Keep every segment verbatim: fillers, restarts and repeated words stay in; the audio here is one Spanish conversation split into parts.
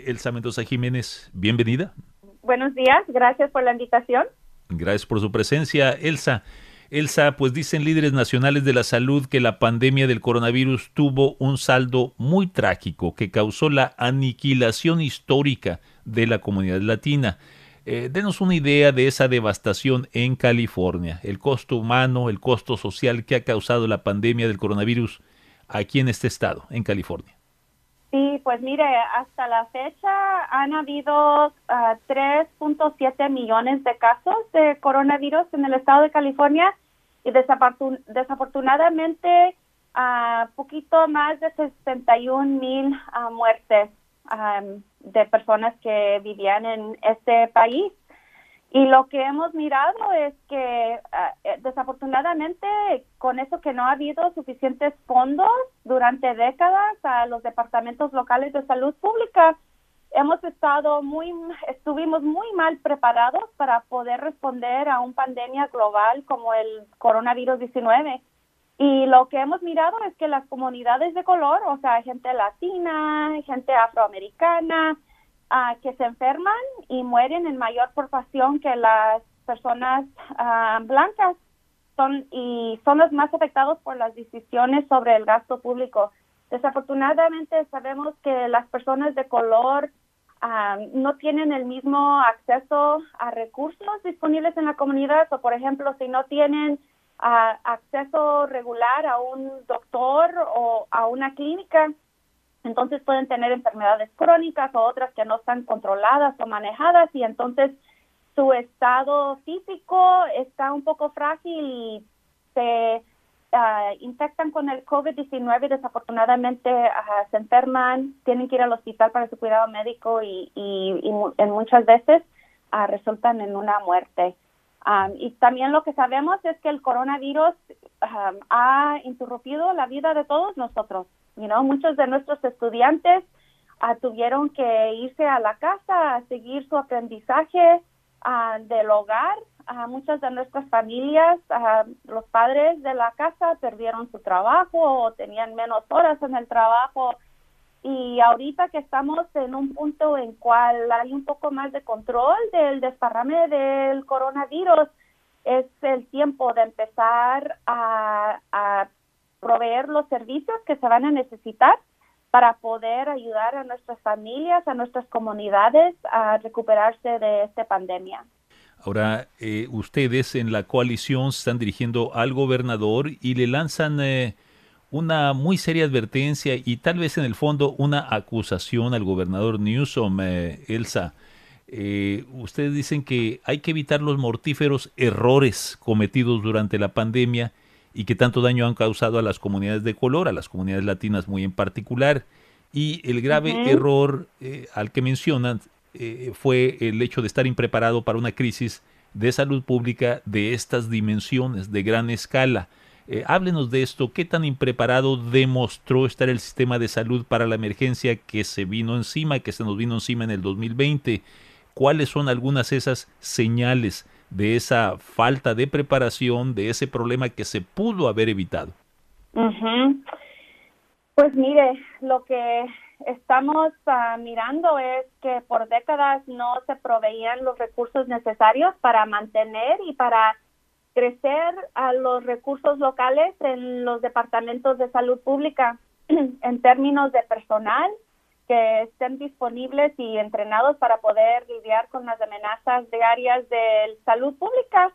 Elsa Mendoza Jiménez, bienvenida. Buenos días, gracias por la invitación. Gracias por su presencia, Elsa. Elsa, pues dicen líderes nacionales de la salud que la pandemia del coronavirus tuvo un saldo muy trágico que causó la aniquilación histórica de la comunidad latina. Eh, denos una idea de esa devastación en California, el costo humano, el costo social que ha causado la pandemia del coronavirus aquí en este estado, en California. Sí, pues mire, hasta la fecha han habido uh, tres punto siete millones de casos de coronavirus en el estado de California y desafortun desafortunadamente uh, poquito más de sesenta y un mil uh, muertes um, de personas que vivían en este país. Y lo que hemos mirado es que uh, desafortunadamente con eso que no ha habido suficientes fondos durante décadas a los departamentos locales de salud pública, hemos estado muy, estuvimos muy mal preparados para poder responder a una pandemia global como el coronavirus diecinueve. Y lo que hemos mirado es que las comunidades de color, o sea, gente latina, gente afroamericana, Uh, que se enferman y mueren en mayor proporción que las personas uh, blancas son y son los más afectados por las decisiones sobre el gasto público. Desafortunadamente sabemos que las personas de color uh, no tienen el mismo acceso a recursos disponibles en la comunidad, o por ejemplo, si no tienen uh, acceso regular a un doctor o a una clínica, entonces pueden tener enfermedades crónicas o otras que no están controladas o manejadas, y entonces su estado físico está un poco frágil y se uh, infectan con el COVID diecinueve y desafortunadamente uh, se enferman, tienen que ir al hospital para su cuidado médico y, y, y en muchas veces uh, resultan en una muerte. Um, y también lo que sabemos es que el coronavirus um, ha interrumpido la vida de todos nosotros. You know, muchos de nuestros estudiantes uh, tuvieron que irse a la casa a seguir su aprendizaje uh, del hogar. Uh, muchas de nuestras familias, uh, los padres de la casa perdieron su trabajo o tenían menos horas en el trabajo. Y ahorita que estamos en un punto en cual hay un poco más de control del desparrame del coronavirus, es el tiempo de empezar a, a proveer los servicios que se van a necesitar para poder ayudar a nuestras familias, a nuestras comunidades a recuperarse de esta pandemia. Ahora, eh, ustedes en la coalición se están dirigiendo al gobernador y le lanzan eh, una muy seria advertencia y tal vez en el fondo una acusación al gobernador Newsom, eh, Elsa. Eh, ustedes dicen que hay que evitar los mortíferos errores cometidos durante la pandemia y que tanto daño han causado a las comunidades de color, a las comunidades latinas muy en particular. Y el grave Uh-huh. error eh, al que mencionan eh, fue el hecho de estar impreparado para una crisis de salud pública de estas dimensiones, de gran escala. Eh, háblenos de esto, ¿qué tan impreparado demostró estar el sistema de salud para la emergencia que se vino encima, que se nos vino encima en el dos mil veinte? ¿Cuáles son algunas de esas señales de esa falta de preparación, de ese problema que se pudo haber evitado? Uh-huh. Pues mire, lo que estamos uh, mirando es que por décadas no se proveían los recursos necesarios para mantener y para crecer a los recursos locales en los departamentos de salud pública en términos de personal que estén disponibles y entrenados para poder lidiar con las amenazas diarias de salud pública,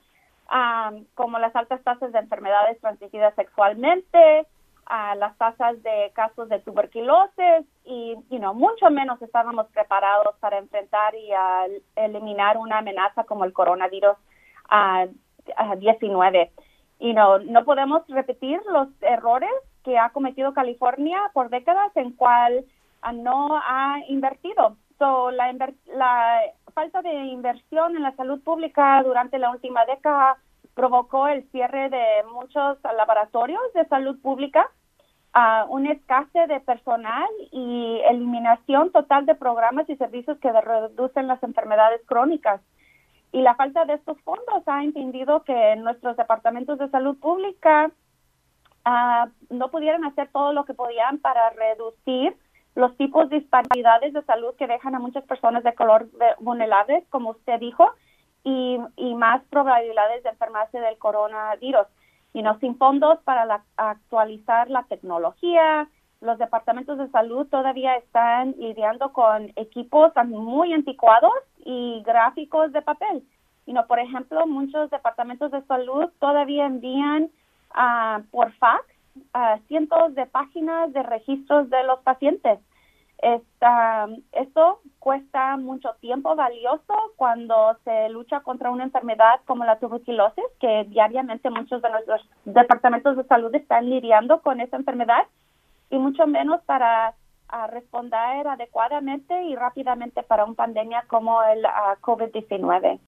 um, como las altas tasas de enfermedades transmitidas sexualmente, uh, las tasas de casos de tuberculosis y, you know, mucho menos estábamos preparados para enfrentar y uh, eliminar una amenaza como el coronavirus uh, diecinueve. You know, no podemos repetir los errores que ha cometido California por décadas en cual uh, no ha invertido. So, la, inver la falta de inversión en la salud pública durante la última década provocó el cierre de muchos laboratorios de salud pública, uh, un escasez de personal y eliminación total de programas y servicios que reducen las enfermedades crónicas. Y la falta de estos fondos ha impedido que nuestros departamentos de salud pública uh, no pudieran hacer todo lo que podían para reducir los tipos de disparidades de salud que dejan a muchas personas de color vulnerables, como usted dijo, y, y más probabilidades de enfermarse del coronavirus. Y no, sin fondos para la, actualizar la tecnología, los departamentos de salud todavía están lidiando con equipos muy anticuados y gráficos de papel. Y no, por ejemplo, muchos departamentos de salud todavía envían uh, por fax uh, cientos de páginas de registros de los pacientes. Esta, esto cuesta mucho tiempo valioso cuando se lucha contra una enfermedad como la tuberculosis, que diariamente muchos de nuestros departamentos de salud están lidiando con esa enfermedad, y mucho menos para uh, responder adecuadamente y rápidamente para una pandemia como el uh, COVID diecinueve.